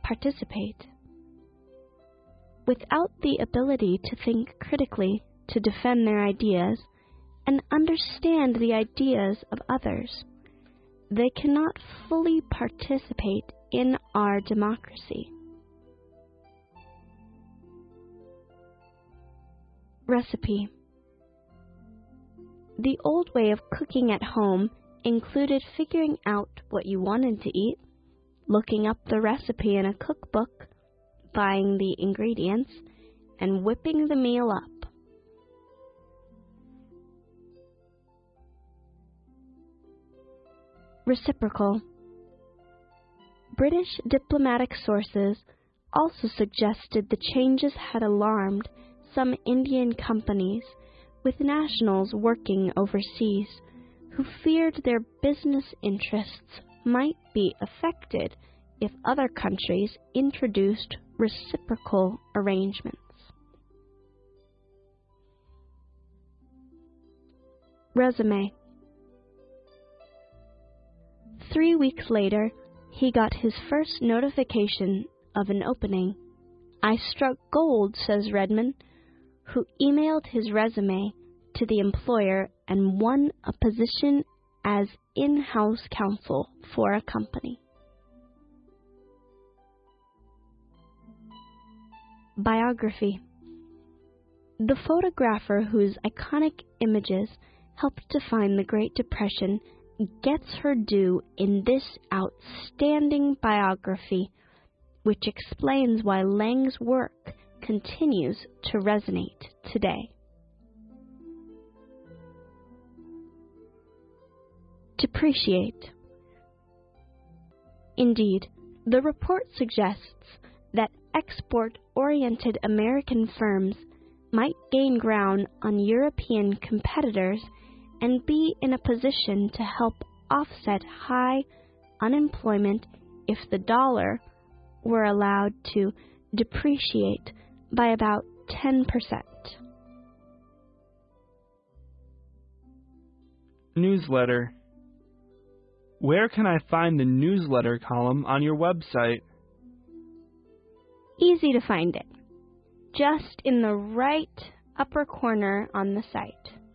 participate. Without the ability to think critically, to defend their ideas, and understand the ideas of others, they cannot fully participate in our democracy. Recipe. The old way of cooking at home included figuring out what you wanted to eat, looking up the recipe in a cookbook, buying the ingredients, and whipping the meal up. Reciprocal. British diplomatic sources also suggested the changes had alarmed some Indian companies with nationals working overseas who feared their business interests might be affected if other countries introduced reciprocal arrangements. Resume. 3 weeks later, he got his first notification of an opening. "I struck gold," says Redman, who emailed his resume to the employer and won a position as in-house counsel for a company. Biography. The photographer whose iconic images helped define the Great Depression gets her due in this outstanding biography, which explains why Lang's work continues to resonate today. Depreciate. Indeed, the report suggests that export-oriented American firms might gain ground on European competitors and be in a position to help offset high unemployment if the dollar were allowed to depreciate by about 10%. Newsletter. Where can I find the newsletter column on your website? Easy to find it. Just in the right upper corner on the site.